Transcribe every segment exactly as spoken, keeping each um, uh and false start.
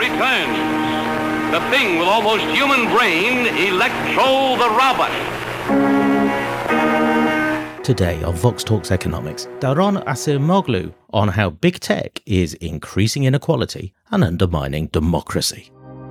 returns. The thing with almost human brain, Electro the Robot. Today on Vox Talks Economics, Daron Acemoglu on how big tech is increasing inequality and undermining democracy.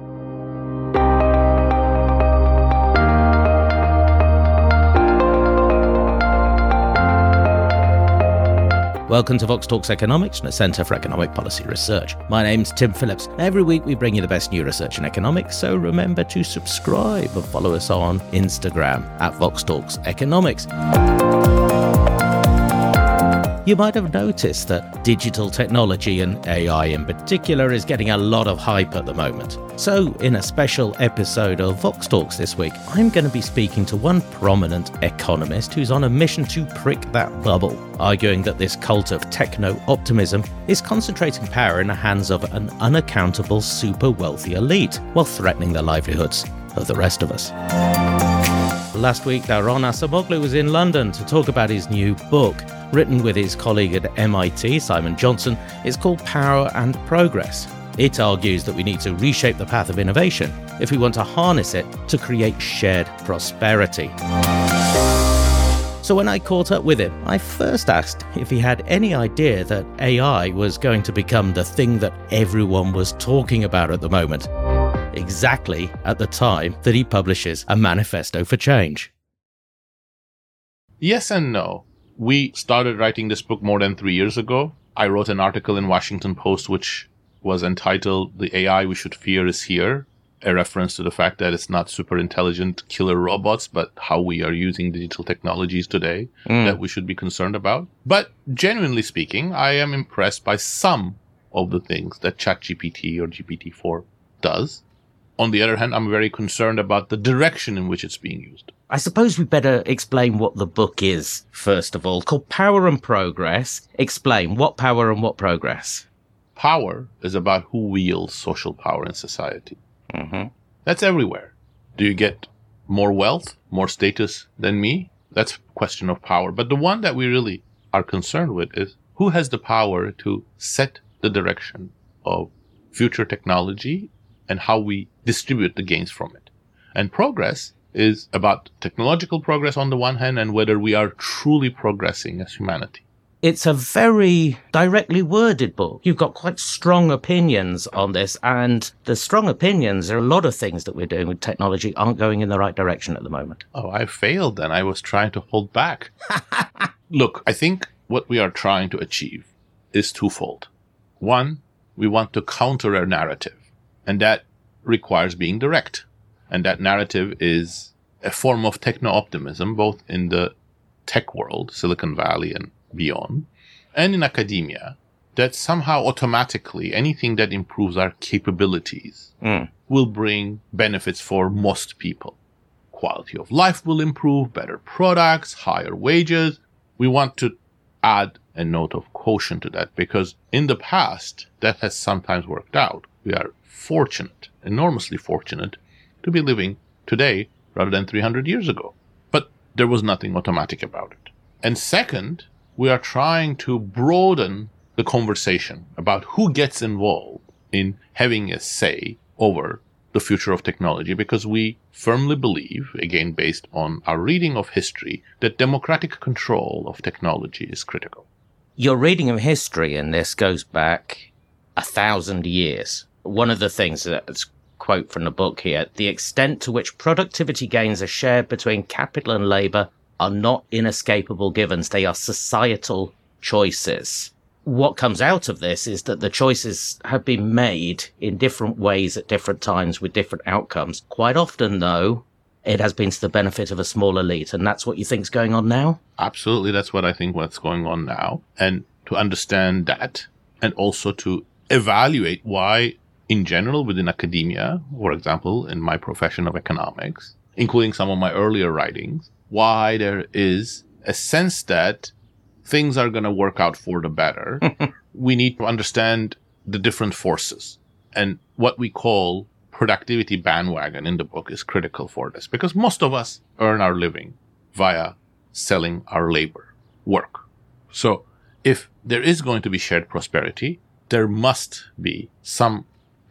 Welcome to Vox Talks Economics from the Centre for Economic Policy Research. My name's Tim Phillips. Every week we bring you the best new research in economics, so remember to subscribe and follow us on Instagram at Vox Talks Economics. You might have noticed that digital technology and A I in particular is getting a lot of hype at the moment. So, in a special episode of Vox Talks this week, I'm going to be speaking to one prominent economist who's on a mission to prick that bubble, arguing that this cult of techno-optimism is concentrating power in the hands of an unaccountable super wealthy elite, while threatening the livelihoods of the rest of us. Last week, Daron Acemoglu was in London to talk about his new book, written with his colleague at M I T, Simon Johnson. It's called Power and Progress. It argues that we need to reshape the path of innovation if we want to harness it to create shared prosperity. So when I caught up with him, I first asked if he had any idea that A I was going to become the thing that everyone was talking about at the moment, exactly at the time that he publishes a manifesto for change. Yes and no. We started writing this book more than three years ago. I wrote an article in Washington Post which was entitled "The A I We Should Fear Is Here," a reference to the fact that it's not super intelligent killer robots, but how we are using digital technologies today mm. that we should be concerned about. But genuinely speaking, I am impressed by some of the things that ChatGPT or G P T four does. On the other hand, I'm very concerned about the direction in which it's being used. I suppose we better explain what the book is, first of all. It's called Power and Progress. Explain what power and what progress. Power is about who wields social power in society. Mm-hmm. That's everywhere. Do you get more wealth, more status than me? That's a question of power. But the one that we really are concerned with is who has the power to set the direction of future technology and how we distribute the gains from it. And progress is about technological progress on the one hand and whether we are truly progressing as humanity. It's a very directly worded book. You've got quite strong opinions on this, and the strong opinions, there are a lot of things that we're doing with technology aren't going in the right direction at the moment. Oh, I failed then. I was trying to hold back. Look, I think what we are trying to achieve is twofold. One, we want to counter a narrative, and that requires being direct. And that narrative is a form of techno-optimism, both in the tech world, Silicon Valley and beyond, and in academia, that somehow automatically anything that improves our capabilities mm. will bring benefits for most people. Quality of life will improve, better products, higher wages. We want to add a note of caution to that because in the past, that has sometimes worked out. We are fortunate, enormously fortunate, to be living today rather than three hundred years ago. But there was nothing automatic about it. And second, we are trying to broaden the conversation about who gets involved in having a say over the future of technology, because we firmly believe, again based on our reading of history, that democratic control of technology is critical. Your reading of history in this goes back a thousand years. One of the things that's quote from the book here, the extent to which productivity gains are shared between capital and labour are not inescapable givens. They are societal choices. What comes out of this is that the choices have been made in different ways at different times with different outcomes. Quite often, though, it has been to the benefit of a small elite. And that's what you think is going on now? Absolutely. That's what I think what's going on now. And to understand that and also to evaluate why in general, within academia, for example, in my profession of economics, including some of my earlier writings, why there is a sense that things are going to work out for the better. We need to understand the different forces. And what we call productivity bandwagon in the book is critical for this, because most of us earn our living via selling our labor, work. So if there is going to be shared prosperity, there must be some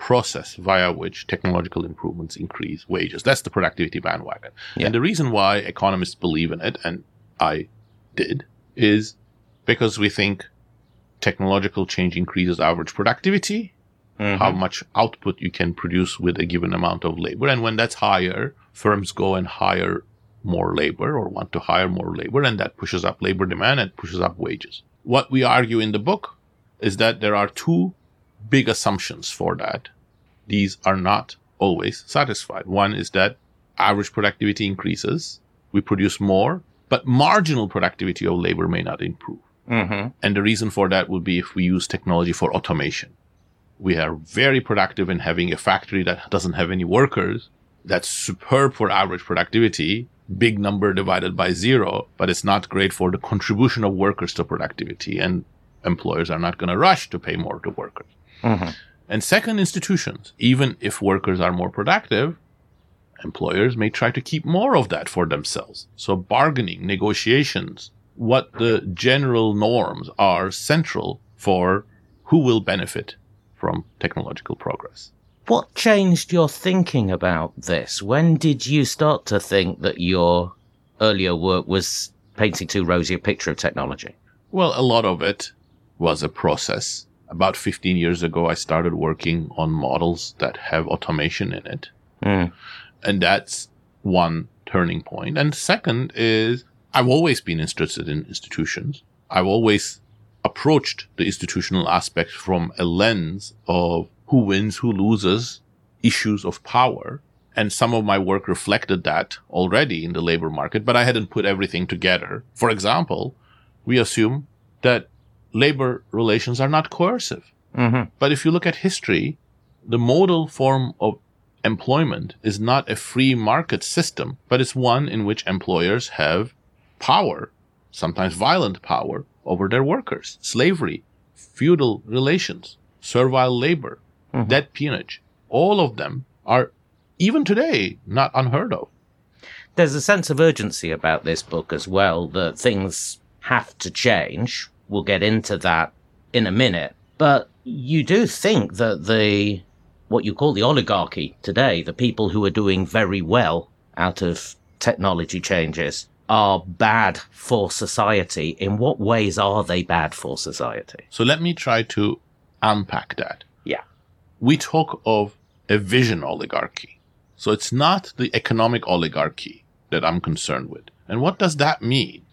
process via which technological improvements increase wages. That's the productivity bandwagon. Yeah. And the reason why economists believe in it, and I did, is because we think technological change increases average productivity, mm-hmm. how much output you can produce with a given amount of labor. And when that's higher, firms go and hire more labor or want to hire more labor, and that pushes up labor demand and pushes up wages. What we argue in the book is that there are two big assumptions for that. These are not always satisfied. One is that average productivity increases, we produce more, but marginal productivity of labor may not improve. Mm-hmm. And the reason for that would be if we use technology for automation. We are very productive in having a factory that doesn't have any workers. That's superb for average productivity, big number divided by zero, but it's not great for the contribution of workers to productivity. And employers are not going to rush to pay more to workers. Mm-hmm. And second, institutions. Even if workers are more productive, employers may try to keep more of that for themselves. So bargaining, negotiations, what the general norms are central for who will benefit from technological progress. What changed your thinking about this? When did you start to think that your earlier work was painting too rosy a picture of technology? Well, a lot of it was a process. About fifteen years ago, I started working on models that have automation in it. Mm. And that's one turning point. And second is I've always been interested in institutions. I've always approached the institutional aspect from a lens of who wins, who loses, issues of power. And some of my work reflected that already in the labor market, but I hadn't put everything together. For example, we assume that labor relations are not coercive. Mm-hmm. But if you look at history, the modal form of employment is not a free market system, but it's one in which employers have power, sometimes violent power, over their workers. Slavery, feudal relations, servile labor, mm-hmm. debt peonage, all of them are, even today, not unheard of. There's a sense of urgency about this book as well, that things have to change. We'll get into that in a minute. But you do think that the, what you call the oligarchy today, the people who are doing very well out of technology changes, are bad for society. In what ways are they bad for society? So let me try to unpack that. Yeah. We talk of a vision oligarchy. So it's not the economic oligarchy that I'm concerned with. And what does that mean?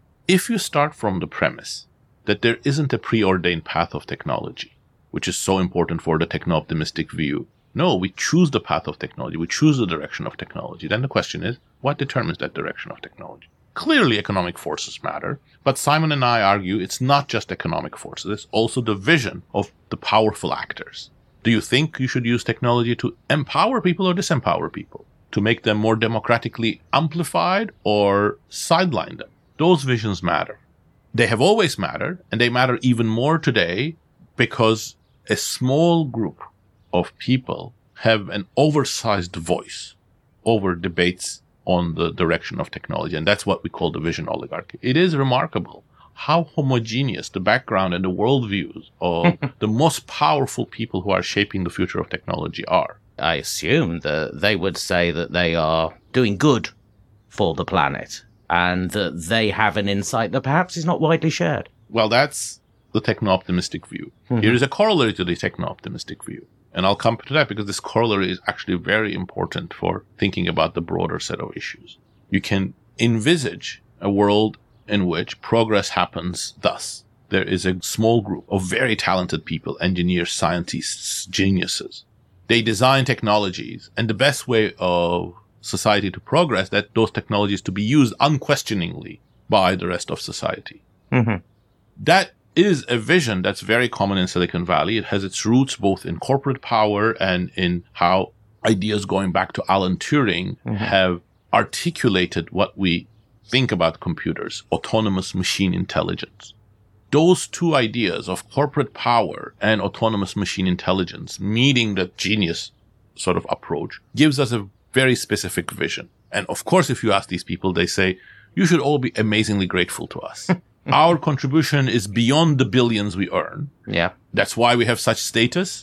If you start from the premise that there isn't a preordained path of technology, which is so important for the techno-optimistic view. No, we choose the path of technology. We choose the direction of technology. Then the question is, what determines that direction of technology? Clearly, economic forces matter. But Simon and I argue it's not just economic forces. It's also the vision of the powerful actors. Do you think you should use technology to empower people or disempower people? To make them more democratically amplified or sideline them? Those visions matter. They have always mattered, and they matter even more today because a small group of people have an oversized voice over debates on the direction of technology, and that's what we call the vision oligarchy. It is remarkable how homogeneous the background and the worldviews of the most powerful people who are shaping the future of technology are. I assume that they would say that they are doing good for the planet, and that they have an insight that perhaps is not widely shared. Well, that's the techno-optimistic view. Mm-hmm. Here is a corollary to the techno-optimistic view. And I'll come to that because this corollary is actually very important for thinking about the broader set of issues. You can envisage a world in which progress happens thus. There is a small group of very talented people, engineers, scientists, geniuses. They design technologies, and the best way of society to progress, that those technologies to be used unquestioningly by the rest of society. Mm-hmm. That is a vision that's very common in Silicon Valley. It has its roots both in corporate power and in how ideas going back to Alan Turing mm-hmm. have articulated what we think about computers, autonomous machine intelligence. Those two ideas of corporate power and autonomous machine intelligence meeting the genius sort of approach gives us a very specific vision. And of course, if you ask these people, they say, you should all be amazingly grateful to us. Our contribution is beyond the billions we earn. Yeah. That's why we have such status.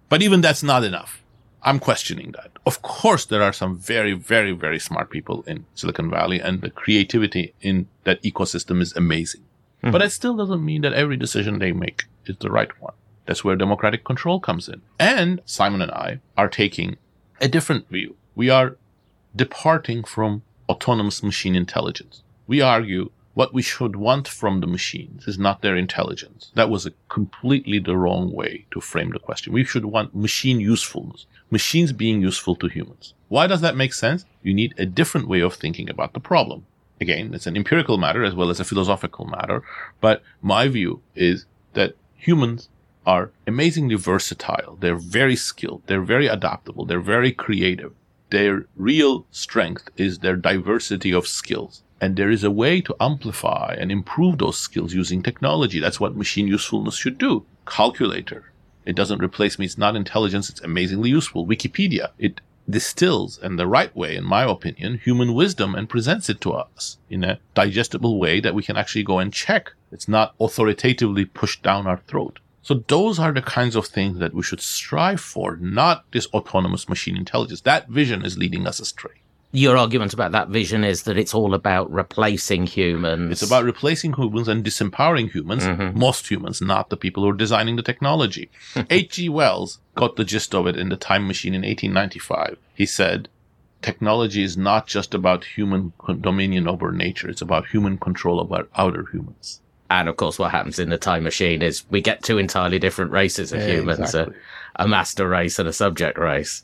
But even that's not enough. I'm questioning that. Of course, there are some very, very, very smart people in Silicon Valley, and the creativity in that ecosystem is amazing. Mm-hmm. But it still doesn't mean that every decision they make is the right one. That's where democratic control comes in. And Simon and I are taking a different view. We are departing from autonomous machine intelligence. We argue what we should want from the machines is not their intelligence. That was a completely the wrong way to frame the question. We should want machine usefulness, machines being useful to humans. Why does that make sense? You need a different way of thinking about the problem. Again, it's an empirical matter as well as a philosophical matter, but my view is that humans are amazingly versatile. They're very skilled. They're very adaptable. They're very creative. Their real strength is their diversity of skills. And there is a way to amplify and improve those skills using technology. That's what machine usefulness should do. Calculator. It doesn't replace me. It's not intelligence. It's amazingly useful. Wikipedia. It distills in the right way, in my opinion, human wisdom and presents it to us in a digestible way that we can actually go and check. It's not authoritatively pushed down our throat. So those are the kinds of things that we should strive for, not this autonomous machine intelligence. That vision is leading us astray. Your argument about that vision is that it's all about replacing humans. It's about replacing humans and disempowering humans, mm-hmm. most humans, not the people who are designing the technology. H G Wells got the gist of it in The Time Machine in eighteen ninety-five. He said, technology is not just about human dominion over nature. It's about human control over outer humans. And of course, what happens in The Time Machine is we get two entirely different races of yeah, humans, exactly. a, a master race and a subject race.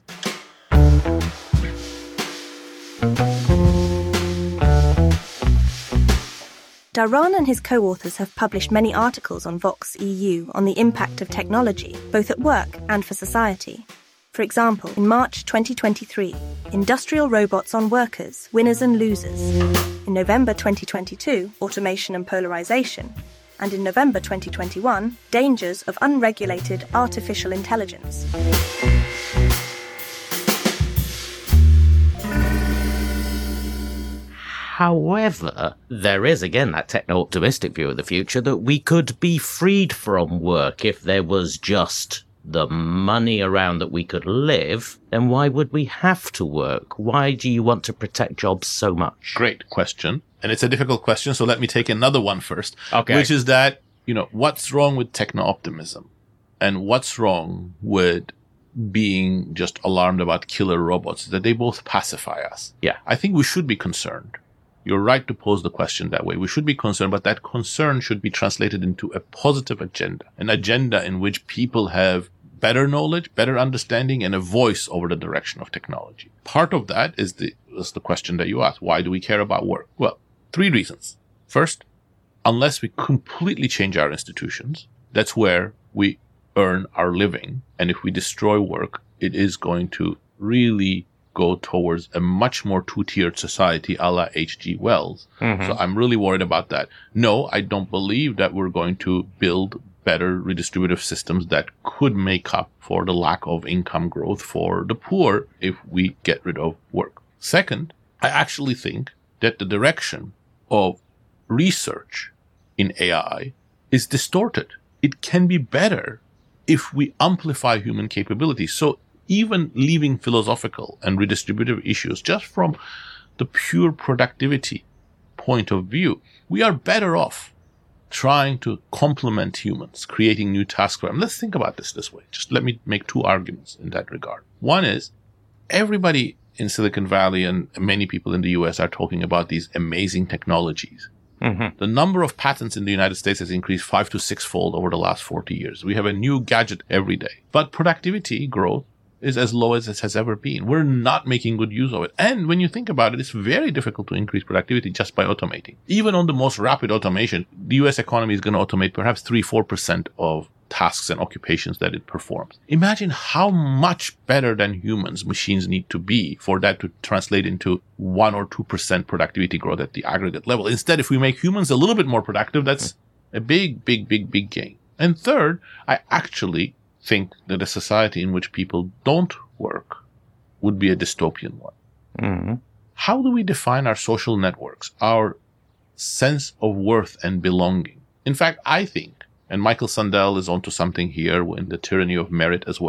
Dharan and his co-authors have published many articles on Vox E U on the impact of technology, both at work and for society. For example, in March twenty twenty-three, Industrial Robots on Workers, Winners and Losers. In November twenty twenty-two, Automation and Polarization. And in November twenty twenty-one, Dangers of Unregulated Artificial Intelligence. However, there is, again, that techno-optimistic view of the future that we could be freed from work if there was just the money around that we could live. Then why would we have to work? Why do you want to protect jobs so much? Great question. And it's a difficult question, so let me take another one first. Okay. Which is that, you know, what's wrong with techno-optimism? And what's wrong with being just alarmed about killer robots? That they both pacify us. Yeah. I think we should be concerned. You're right to pose the question that way. We should be concerned, but that concern should be translated into a positive agenda, an agenda in which people have better knowledge, better understanding, and a voice over the direction of technology. Part of that is the, is the question that you asked. Why do we care about work? Well, three reasons. First, unless we completely change our institutions, that's where we earn our living. And if we destroy work, it is going to really go towards a much more two-tiered society a la H G Wells. Mm-hmm. So I'm really worried about that. No, I don't believe that we're going to build better redistributive systems that could make up for the lack of income growth for the poor if we get rid of work. Second, I actually think that the direction of research in A I is distorted. It can be better if we amplify human capabilities. So even leaving philosophical and redistributive issues just from the pure productivity point of view, we are better off trying to complement humans, creating new tasks for them. Let's think about this this way. Just let me make two arguments in that regard. One is, everybody in Silicon Valley and many people in the U S are talking about these amazing technologies. Mm-hmm. The number of patents in the United States has increased five to six-fold over the last forty years. We have a new gadget every day. But productivity growth is as low as it has ever been. We're not making good use of it. And when you think about it, it's very difficult to increase productivity just by automating. Even on the most rapid automation, the U S economy is going to automate perhaps three to four percent of tasks and occupations that it performs. Imagine how much better than humans machines need to be for that to translate into one or two percent productivity growth at the aggregate level. Instead, if we make humans a little bit more productive, that's a big, big, big, big gain. And third, I actually think that a society in which people don't work would be a dystopian one. Mm-hmm. How do we define our social networks, our sense of worth and belonging? In fact, I think, and Michael Sandel is onto something here in The Tyranny of Merit as well,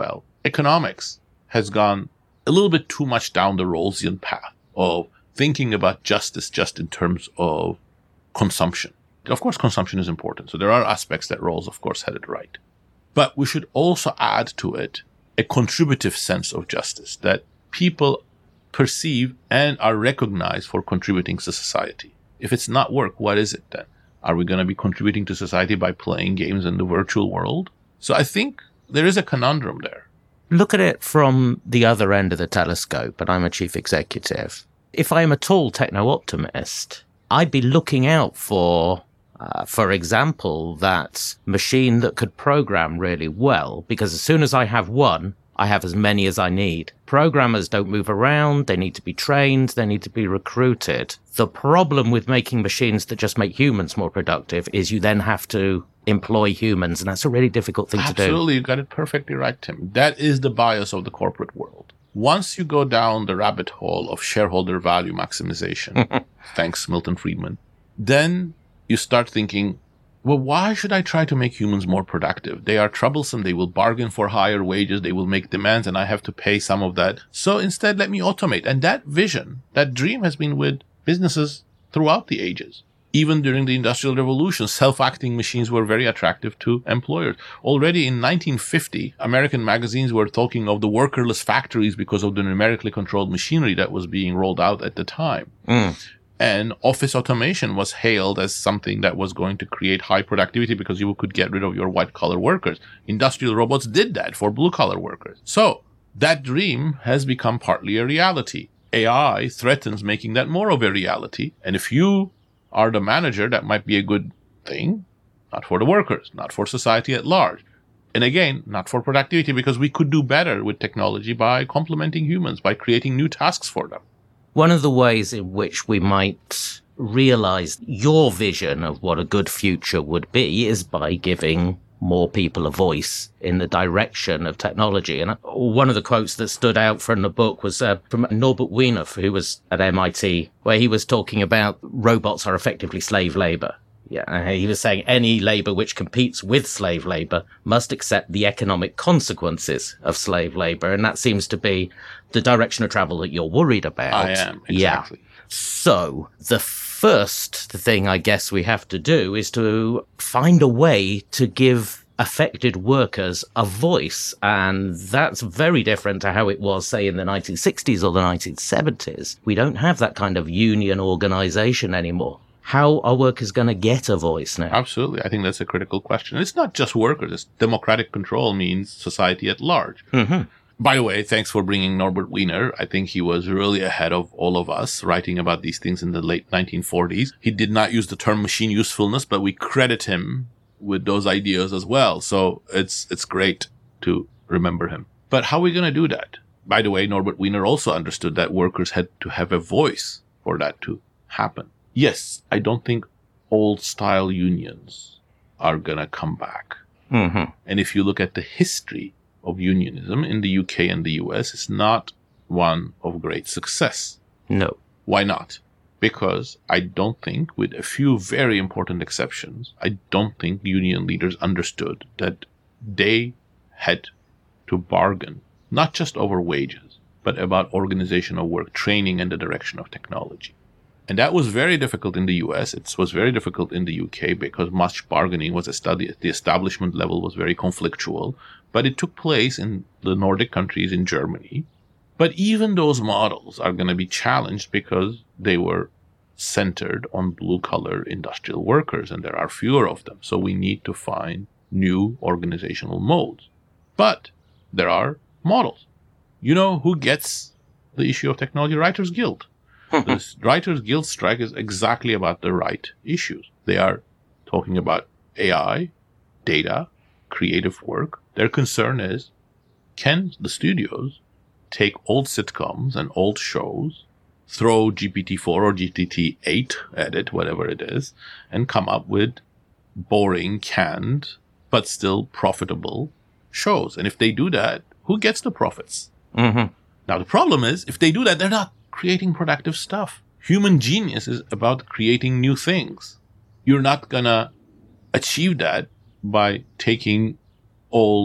economics has gone a little bit too much down the Rawlsian path of thinking about justice just in terms of consumption. Of course, consumption is important. So there are aspects that Rawls, of course, had it right. But we should also add to it a contributive sense of justice that people perceive and are recognized for contributing to society. If it's not work, what is it then? Are we going to be contributing to society by playing games in the virtual world? So I think there is a conundrum there. Look at it from the other end of the telescope, and I'm a chief executive. If I'm a tall techno-optimist, I'd be looking out for, uh, for example, that machine that could program really well, because as soon as I have one, I have as many as I need. Programmers don't move around, they need to be trained, they need to be recruited. The problem with making machines that just make humans more productive is you then have to employ humans, and that's a really difficult thing Absolutely, to do. Absolutely, you got it perfectly right, Tim. That is the bias of the corporate world. Once you go down the rabbit hole of shareholder value maximization, thanks Milton Friedman, then you start thinking, well, why should I try to make humans more productive? They are troublesome. They will bargain for higher wages. They will make demands, and I have to pay some of that. So instead, let me automate. And that vision, that dream has been with businesses throughout the ages. Even during the Industrial Revolution, self-acting machines were very attractive to employers. Already in nineteen fifty, American magazines were talking of the workerless factories because of the numerically controlled machinery that was being rolled out at the time. Mm. And office automation was hailed as something that was going to create high productivity because you could get rid of your white-collar workers. Industrial robots did that for blue-collar workers. So that dream has become partly a reality. A I threatens making that more of a reality. And if you are the manager, that might be a good thing, not for the workers, not for society at large. And again, not for productivity, because we could do better with technology by complementing humans, by creating new tasks for them. One of the ways in which we might realize your vision of what a good future would be is by giving more people a voice in the direction of technology. And one of the quotes that stood out from the book was uh, from Norbert Wiener, who was at M I T, where he was talking about robots are effectively slave labor. Yeah, he was saying any labor which competes with slave labor must accept the economic consequences of slave labor. And that seems to be the direction of travel that you're worried about. I am, exactly. Yeah. So the first thing I guess we have to do is to find a way to give affected workers a voice. And that's very different to how it was, say, in the nineteen sixties or the nineteen seventies. We don't have that kind of union organization anymore. How are workers going to get a voice now? Absolutely. I think that's a critical question. It's not just workers. It's democratic control means society at large. Mm-hmm. By the way, thanks for bringing Norbert Wiener. I think he was really ahead of all of us writing about these things in the late nineteen forties. He did not use the term machine usefulness, but we credit him with those ideas as well. So it's it's great to remember him. But how are we going to do that? By the way, Norbert Wiener also understood that workers had to have a voice for that to happen. Yes, I don't think old-style unions are going to come back. Mm-hmm. And if you look at the history of unionism in the U K and the U S, it's not one of great success. No. Why not? Because I don't think, with a few very important exceptions, I don't think union leaders understood that they had to bargain, not just over wages, but about organization of work, training, and the direction of technology. And that was very difficult in the U S. It was very difficult in the U K because much bargaining was studied at the establishment level, was very conflictual. But it took place in the Nordic countries, in Germany. But even those models are going to be challenged because they were centered on blue-collar industrial workers, and there are fewer of them. So we need to find new organizational modes. But there are models. You know who gets the issue of technology? Writers Guild. The Writers Guild strike is exactly about the right issues. They are talking about A I, data, creative work. Their concern is, can the studios take old sitcoms and old shows, throw G P T four or G P T eight at it, whatever it is, and come up with boring, canned, but still profitable shows? And if they do that, who gets the profits? Mm-hmm. Now, the problem is, if they do that, they're not creating productive stuff. Human genius is about creating new things. You're not gonna achieve that by taking old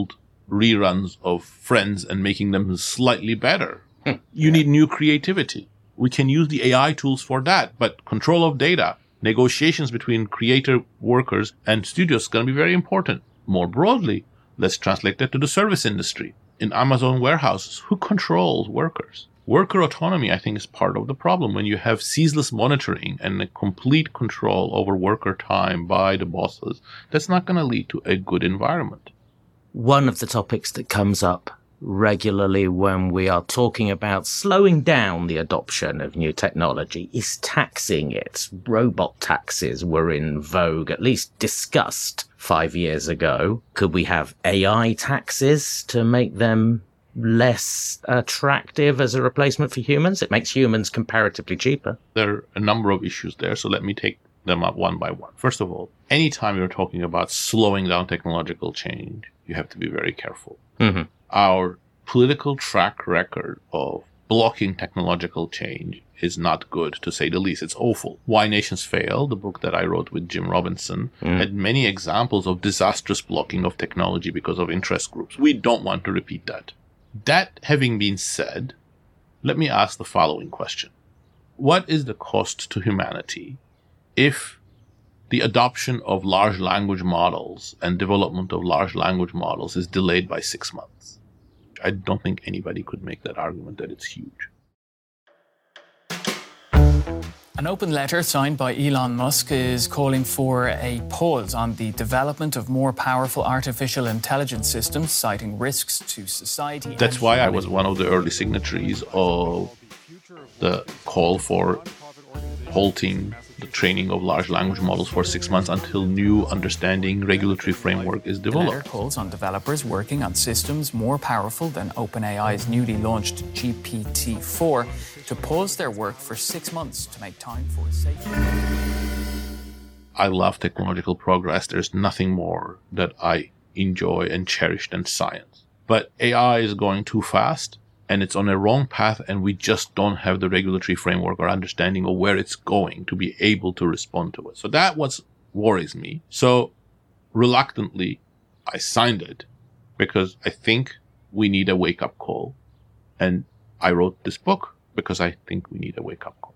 reruns of Friends and making them slightly better. You need new creativity. We can use the A I tools for that, but control of data, negotiations between creator workers and studios is going to be very important. More broadly, let's translate that to the service industry. In Amazon warehouses, who controls workers? Worker autonomy, I think, is part of the problem. When you have ceaseless monitoring and a complete control over worker time by the bosses, that's not going to lead to a good environment. One of the topics that comes up regularly when we are talking about slowing down the adoption of new technology is taxing it. Robot taxes were in vogue, at least discussed five years ago. Could we have A I taxes to make them less attractive as a replacement for humans? It makes humans comparatively cheaper. There are a number of issues there, so let me take them up one by one. First of all, anytime you're talking about slowing down technological change, you have to be very careful. Mm-hmm. Our political track record of blocking technological change is not good, to say the least. It's awful. Why Nations Fail, the book that I wrote with Jim Robinson, mm. had many examples of disastrous blocking of technology because of interest groups. We don't want to repeat that. That having been said, let me ask the following question. What is the cost to humanity if the adoption of large language models and development of large language models is delayed by six months? I don't think anybody could make that argument that it's huge. An open letter signed by Elon Musk is calling for a pause on the development of more powerful artificial intelligence systems, citing risks to society. That's why I was one of the early signatories of the call for halting the training of large language models for six months until new understanding regulatory framework is developed. The letter calls on developers working on systems more powerful than OpenAI's newly launched G P T four to pause their work for six months to make time for safety. I love technological progress. There's nothing more that I enjoy and cherish than science. But A I is going too fast, and it's on a wrong path, and we just don't have the regulatory framework or understanding of where it's going to be able to respond to it. So that what worries me. So reluctantly, I signed it because I think we need a wake-up call. And I wrote this book because I think we need a wake-up call.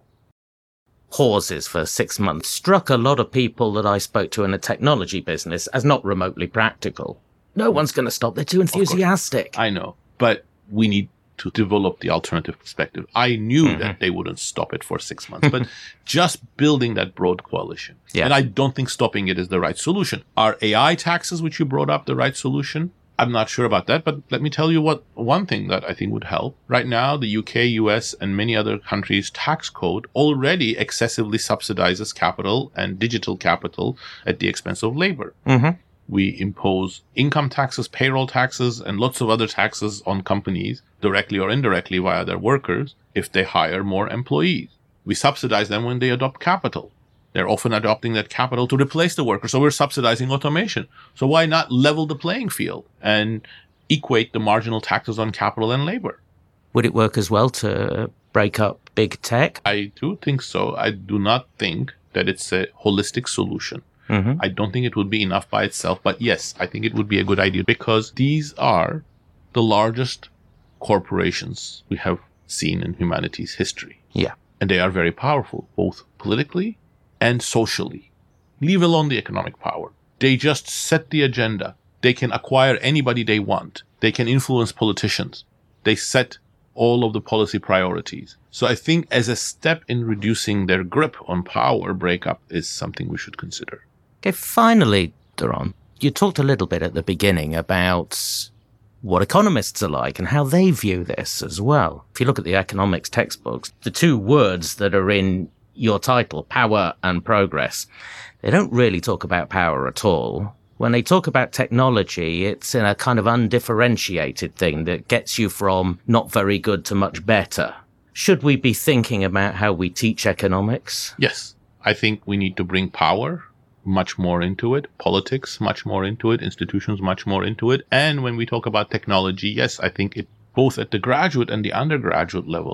Pauses for six months struck a lot of people that I spoke to in the technology business as not remotely practical. No one's going to stop. They're too enthusiastic. I know, but we need to develop the alternative perspective. I knew mm-hmm. that they wouldn't stop it for six months, but just building that broad coalition. Yeah. And I don't think stopping it is the right solution. Are A I taxes, which you brought up, the right solution? I'm not sure about that, but let me tell you what one thing that I think would help. Right now, the U K, U S, and many other countries' tax code already excessively subsidizes capital and digital capital at the expense of labor. Mm-hmm. We impose income taxes, payroll taxes, and lots of other taxes on companies, directly or indirectly via their workers, if they hire more employees. We subsidize them when they adopt capital. They're often adopting that capital to replace the worker, so we're subsidizing automation. So why not level the playing field and equate the marginal taxes on capital and labor? Would it work as well to break up big tech? I do think so. I do not think that it's a holistic solution. Mm-hmm. I don't think it would be enough by itself, but yes, I think it would be a good idea because these are the largest corporations we have seen in humanity's history. Yeah. And they are very powerful, both politically and socially. Leave alone the economic power. They just set the agenda. They can acquire anybody they want. They can influence politicians. They set all of the policy priorities. So I think as a step in reducing their grip on power, breakup is something we should consider. Okay, finally, Doron, you talked a little bit at the beginning about what economists are like and how they view this as well. If you look at the economics textbooks, the two words that are in your title, power and progress, they don't really talk about power at all. When they talk about technology, it's in a kind of undifferentiated thing that gets you from not very good to much better. Should we be thinking about how we teach economics? Yes. I think we need to bring power much more into it, politics much more into it, institutions much more into it. And when we talk about technology, yes, I think it both at the graduate and the undergraduate level,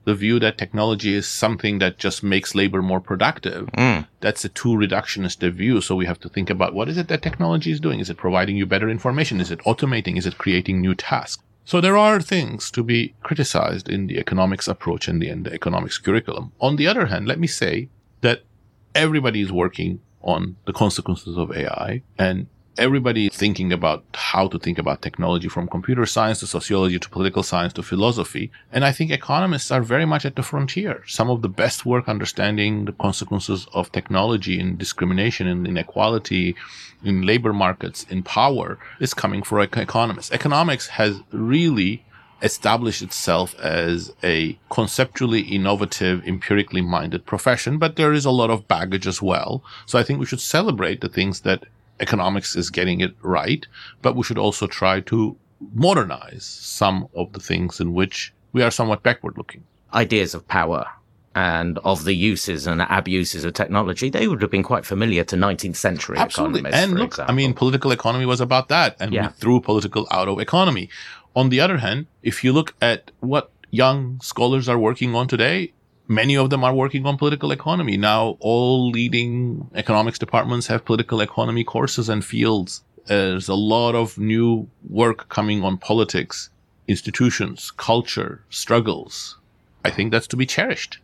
the view that technology is something that just makes labor more productive. Mm. That's a too reductionist a view. So we have to think about what is it that technology is doing? Is it providing you better information? Is it automating? Is it creating new tasks? So there are things to be criticized in the economics approach and the, in the economics curriculum. On the other hand, let me say that everybody is working on the consequences of A I, and everybody is thinking about how to think about technology, from computer science to sociology to political science to philosophy. And I think economists are very much at the frontier. Some of the best work understanding the consequences of technology in discrimination, in inequality, in labor markets, in power is coming from economists. Economics has really established itself as a conceptually innovative, empirically minded profession, but there is a lot of baggage as well. So I think we should celebrate the things that economics is getting it right, but we should also try to modernize some of the things in which we are somewhat backward looking. Ideas of power and of the uses and abuses of technology, they would have been quite familiar to nineteenth century Absolutely. economists. And for look, example. I mean, political economy was about that, and Yeah. we threw political out of economy. On the other hand, if you look at what young scholars are working on today, many of them are working on political economy. Now, all leading economics departments have political economy courses and fields. There's a lot of new work coming on politics, institutions, culture, struggles. I think that's to be cherished.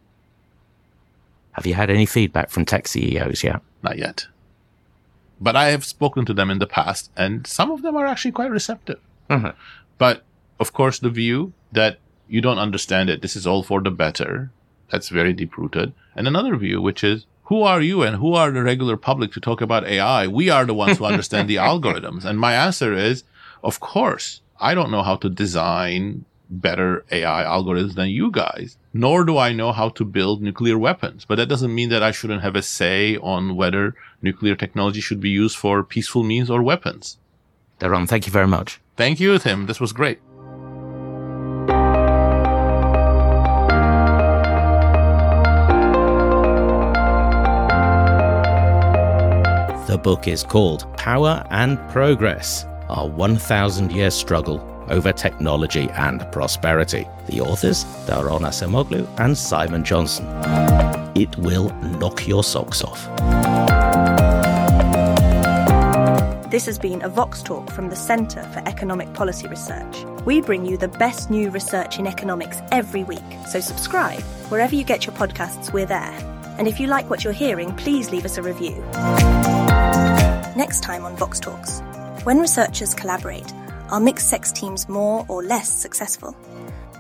Have you had any feedback from tech C E Os yet? Not yet. But I have spoken to them in the past, and some of them are actually quite receptive. Uh-huh. But, of course, the view that you don't understand it, this is all for the better, that's very deep-rooted. And another view, which is, who are you and who are the regular public to talk about A I? We are the ones who understand the algorithms. And my answer is, of course, I don't know how to design better A I algorithms than you guys, nor do I know how to build nuclear weapons. But that doesn't mean that I shouldn't have a say on whether nuclear technology should be used for peaceful means or weapons. Doron, thank you very much. Thank you, Tim. This was great. The book is called Power and Progress, Our one thousand year Struggle Over Technology and Prosperity. The authors, Doron Acemoglu and Simon Johnson. It will knock your socks off. This has been a Vox Talk from the Centre for Economic Policy Research. We bring you the best new research in economics every week, so subscribe. Wherever you get your podcasts, we're there. And if you like what you're hearing, please leave us a review. Next time on Vox Talks. When researchers collaborate, are mixed-sex teams more or less successful?